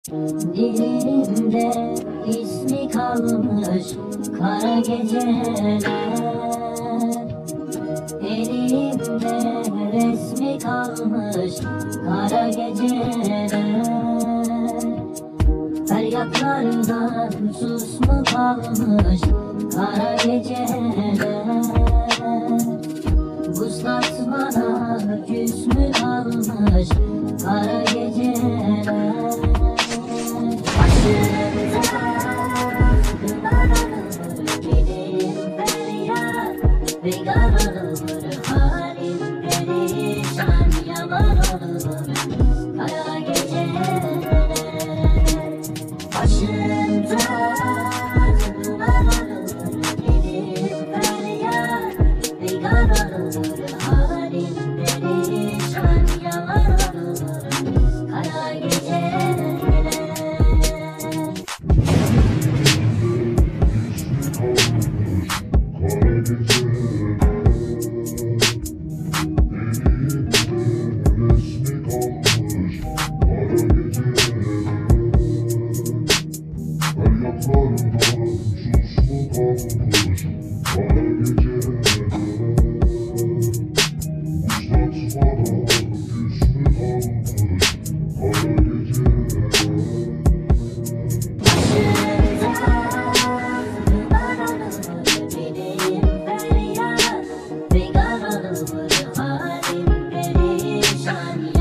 Dilimde ismi kalmış kara geceler, elimde resmi kalmış kara geceler. Feryatlardan sus mu kalmış kara geceler? Vuslat bana küs mü kalmış kara geceler? Figan olur halim perişan, yaman olur kara geceler. Başımda duman olur dilim feryat. Figan olur halim perişan, yaman olur kara geceler.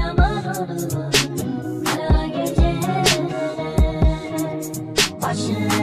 Başım